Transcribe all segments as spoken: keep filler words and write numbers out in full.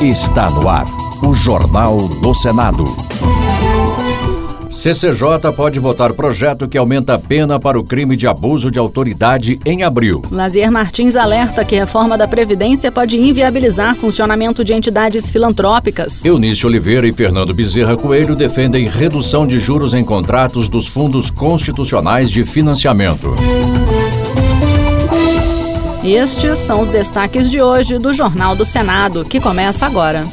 Está no ar, o Jornal do Senado. C C J pode votar projeto que aumenta a pena para o crime de abuso de autoridade em abril. Lazier Martins alerta que reforma da Previdência pode inviabilizar funcionamento de entidades filantrópicas. Eunice Oliveira e Fernando Bezerra Coelho defendem redução de juros em contratos dos fundos constitucionais de financiamento. Estes são os destaques de hoje do Jornal do Senado, que começa agora.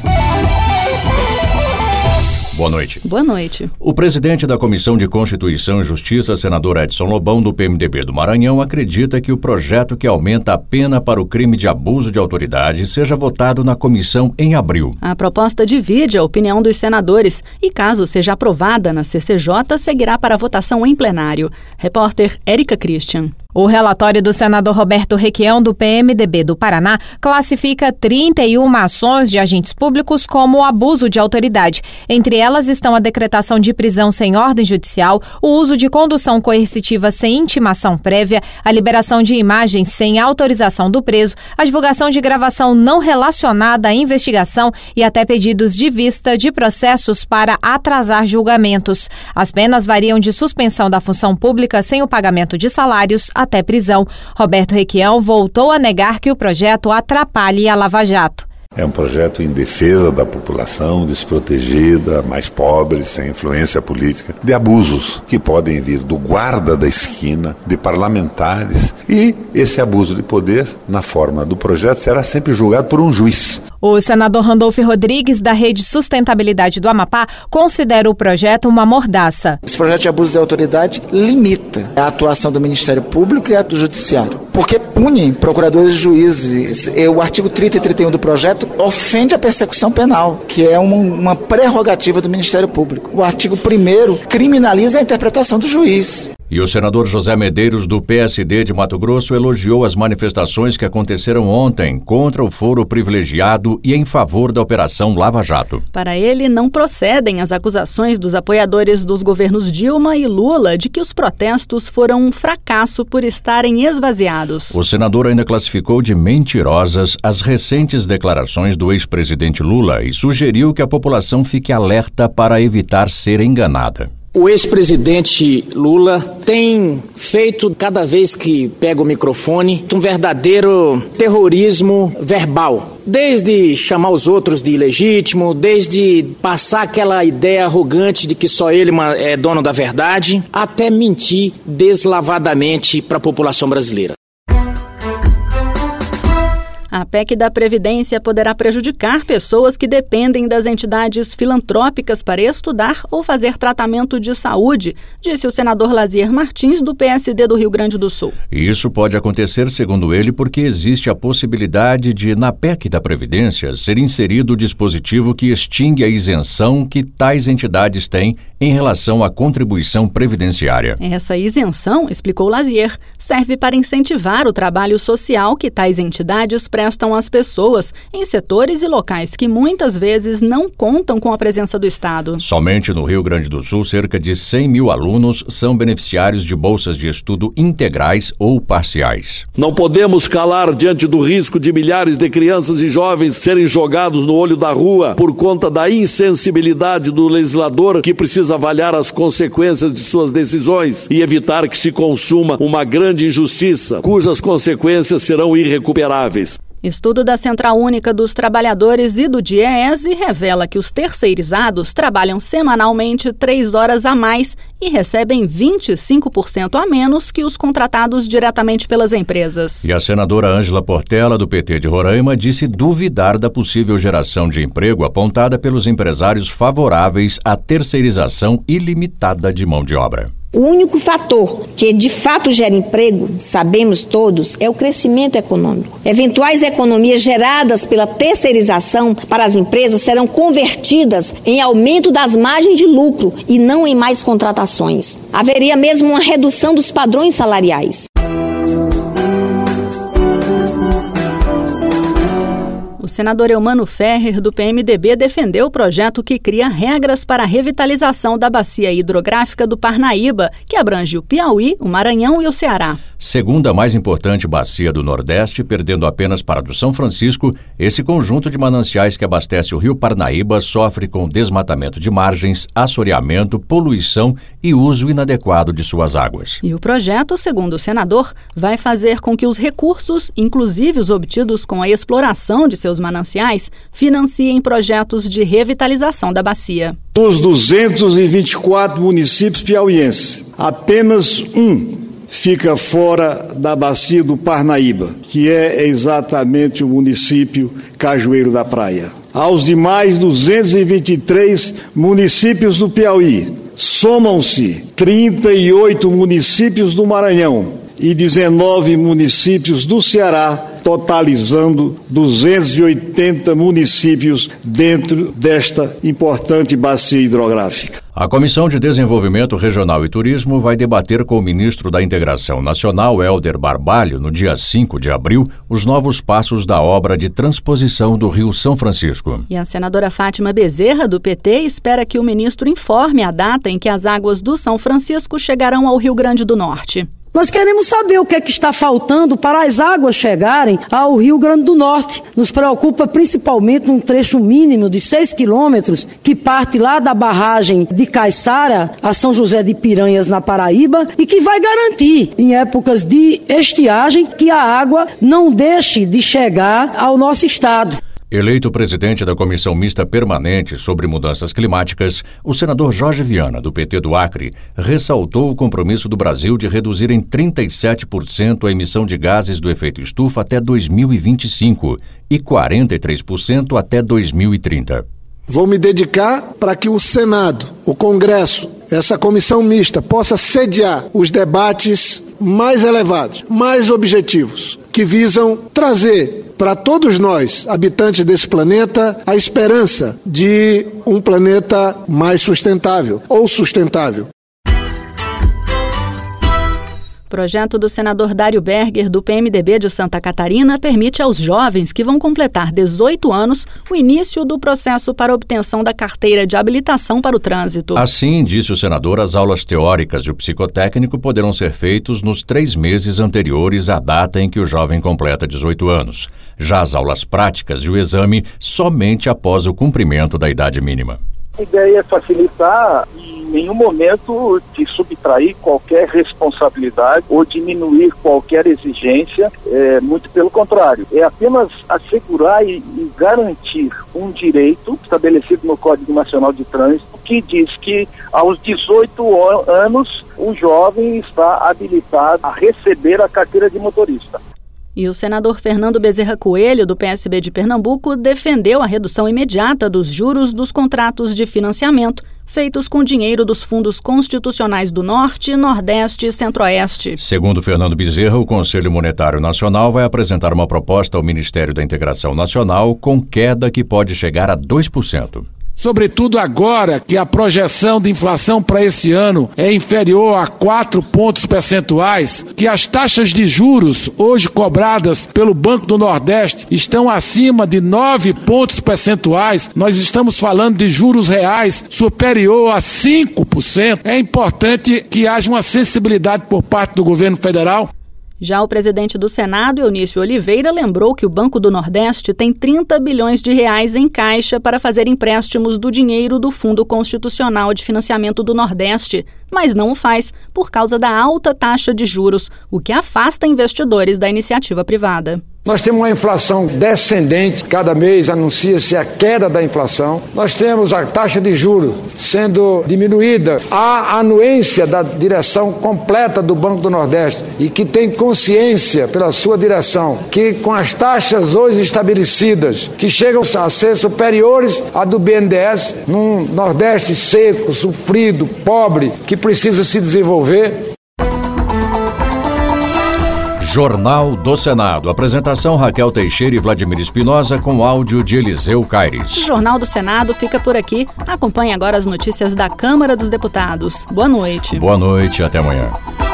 Boa noite. Boa noite. O presidente da Comissão de Constituição e Justiça, senador Edson Lobão, do P M D B do Maranhão, acredita que o projeto que aumenta a pena para o crime de abuso de autoridade seja votado na comissão em abril. A proposta divide a opinião dos senadores e, caso seja aprovada na C C J, seguirá para votação em plenário. Repórter Érica Christian. O relatório do senador Roberto Requião, do P M D B do Paraná, classifica trinta e uma ações de agentes públicos como abuso de autoridade. Entre elas estão a decretação de prisão sem ordem judicial, o uso de condução coercitiva sem intimação prévia, a liberação de imagens sem autorização do preso, a divulgação de gravação não relacionada à investigação e até pedidos de vista de processos para atrasar julgamentos. As penas variam de suspensão da função pública sem o pagamento de salários até prisão. Roberto Requião voltou a negar que o projeto atrapalhe a Lava Jato. É um projeto em defesa da população desprotegida, mais pobre, sem influência política, de abusos que podem vir do guarda da esquina, de parlamentares, e esse abuso de poder, na forma do projeto, será sempre julgado por um juiz. O senador Randolfo Rodrigues, da Rede Sustentabilidade do Amapá, considera o projeto uma mordaça. Esse projeto de abuso de autoridade limita a atuação do Ministério Público e a do Judiciário, porque punem procuradores e juízes. O artigo trinta e trinta e um do projeto ofende a persecução penal, que é uma, uma prerrogativa do Ministério Público. O artigo primeiro criminaliza a interpretação do juiz. E o senador José Medeiros, do P S D de Mato Grosso, elogiou as manifestações que aconteceram ontem contra o foro privilegiado e em favor da Operação Lava Jato. Para ele, não procedem as acusações dos apoiadores dos governos Dilma e Lula de que os protestos foram um fracasso por estarem esvaziados. O senador ainda classificou de mentirosas as recentes declarações do ex-presidente Lula e sugeriu que a população fique alerta para evitar ser enganada. O ex-presidente Lula tem feito, cada vez que pega o microfone, um verdadeiro terrorismo verbal. Desde chamar os outros de ilegítimo, desde passar aquela ideia arrogante de que só ele é dono da verdade, até mentir deslavadamente para a população brasileira. A P E C da Previdência poderá prejudicar pessoas que dependem das entidades filantrópicas para estudar ou fazer tratamento de saúde, disse o senador Lazier Martins, do P S D do Rio Grande do Sul. Isso pode acontecer, segundo ele, porque existe a possibilidade de, na P E C da Previdência, ser inserido o dispositivo que extingue a isenção que tais entidades têm em relação à contribuição previdenciária. Essa isenção, explicou Lazier, serve para incentivar o trabalho social que tais entidades prestam prestam às pessoas em setores e locais que muitas vezes não contam com a presença do Estado. Somente no Rio Grande do Sul, cerca de cem mil alunos são beneficiários de bolsas de estudo integrais ou parciais. Não podemos calar diante do risco de milhares de crianças e jovens serem jogados no olho da rua por conta da insensibilidade do legislador, que precisa avaliar as consequências de suas decisões e evitar que se consuma uma grande injustiça, cujas consequências serão irrecuperáveis. Estudo da Central Única dos Trabalhadores e do DIEESE revela que os terceirizados trabalham semanalmente três horas a mais e recebem vinte e cinco por cento a menos que os contratados diretamente pelas empresas. E a senadora Ângela Portela, do P T de Roraima, disse duvidar da possível geração de emprego apontada pelos empresários favoráveis à terceirização ilimitada de mão de obra. O único fator que de fato gera emprego, sabemos todos, é o crescimento econômico. Eventuais economias geradas pela terceirização para as empresas serão convertidas em aumento das margens de lucro e não em mais contratações. Haveria mesmo uma redução dos padrões salariais. O senador Eumano Ferrer, do P M D B, defendeu o projeto que cria regras para a revitalização da bacia hidrográfica do Parnaíba, que abrange o Piauí, o Maranhão e o Ceará. Segunda mais importante bacia do Nordeste, perdendo apenas para a do São Francisco, esse conjunto de mananciais que abastece o rio Parnaíba sofre com desmatamento de margens, assoreamento, poluição e uso inadequado de suas águas. E o projeto, segundo o senador, vai fazer com que os recursos, inclusive os obtidos com a exploração de seus mananciais, financiem projetos de revitalização da bacia. Dos duzentos e vinte e quatro municípios piauienses, apenas um fica fora da bacia do Parnaíba, que é exatamente o município Cajueiro da Praia. Aos demais duzentos e vinte e três municípios do Piauí, somam-se trinta e oito municípios do Maranhão e dezenove municípios do Ceará, totalizando duzentos e oitenta municípios dentro desta importante bacia hidrográfica. A Comissão de Desenvolvimento Regional e Turismo vai debater com o ministro da Integração Nacional, Hélder Barbalho, no dia cinco de abril, os novos passos da obra de transposição do Rio São Francisco. E a senadora Fátima Bezerra, do P T, espera que o ministro informe a data em que as águas do São Francisco chegarão ao Rio Grande do Norte. Nós queremos saber o que é que está faltando para as águas chegarem ao Rio Grande do Norte. Nos preocupa principalmente um trecho mínimo de seis quilômetros que parte lá da barragem de Caiçara a São José de Piranhas, na Paraíba, e que vai garantir, em épocas de estiagem, que a água não deixe de chegar ao nosso estado. Eleito presidente da Comissão Mista Permanente sobre Mudanças Climáticas, o senador Jorge Viana, do P T do Acre, ressaltou o compromisso do Brasil de reduzir em trinta e sete por cento a emissão de gases do efeito estufa até dois mil e vinte e cinco e quarenta e três por cento até dois mil e trinta. Vou me dedicar para que o Senado, o Congresso, essa comissão mista possa sediar os debates mais elevados, mais objetivos, que visam trazer para todos nós, habitantes desse planeta, a esperança de um planeta mais sustentável ou sustentável. O projeto do senador Dário Berger, do P M D B de Santa Catarina, permite aos jovens que vão completar dezoito anos o início do processo para obtenção da carteira de habilitação para o trânsito. Assim, disse o senador, as aulas teóricas e o psicotécnico poderão ser feitos nos três meses anteriores à data em que o jovem completa dezoito anos. Já as aulas práticas e o exame somente após o cumprimento da idade mínima. A ideia é facilitar e em nenhum momento de subtrair qualquer responsabilidade ou diminuir qualquer exigência, é, muito pelo contrário. É apenas assegurar e, e garantir um direito estabelecido no Código Nacional de Trânsito, que diz que aos dezoito anos o jovem está habilitado a receber a carteira de motorista. E o senador Fernando Bezerra Coelho, do P S B de Pernambuco, defendeu a redução imediata dos juros dos contratos de financiamento feitos com dinheiro dos fundos constitucionais do Norte, Nordeste e Centro-Oeste. Segundo Fernando Bezerra, o Conselho Monetário Nacional vai apresentar uma proposta ao Ministério da Integração Nacional com queda que pode chegar a dois por cento. Sobretudo agora que a projeção de inflação para esse ano é inferior a quatro pontos percentuais, que as taxas de juros hoje cobradas pelo Banco do Nordeste estão acima de nove pontos percentuais, nós estamos falando de juros reais superior a cinco por cento. É importante que haja uma sensibilidade por parte do governo federal. Já o presidente do Senado, Eunício Oliveira, lembrou que o Banco do Nordeste tem trinta bilhões de reais em caixa para fazer empréstimos do dinheiro do Fundo Constitucional de Financiamento do Nordeste, mas não o faz por causa da alta taxa de juros, o que afasta investidores da iniciativa privada. Nós temos uma inflação descendente, cada mês anuncia-se a queda da inflação. Nós temos a taxa de juros sendo diminuída. Há anuência da direção completa do Banco do Nordeste e que tem consciência pela sua direção que com as taxas hoje estabelecidas, que chegam a ser superiores à do B N D E S, num Nordeste seco, sofrido, pobre, que precisa se desenvolver. Jornal do Senado. Apresentação Raquel Teixeira e Vladimir Espinosa com áudio de Eliseu Caires. O Jornal do Senado fica por aqui. Acompanhe agora as notícias da Câmara dos Deputados. Boa noite. Boa noite, até amanhã.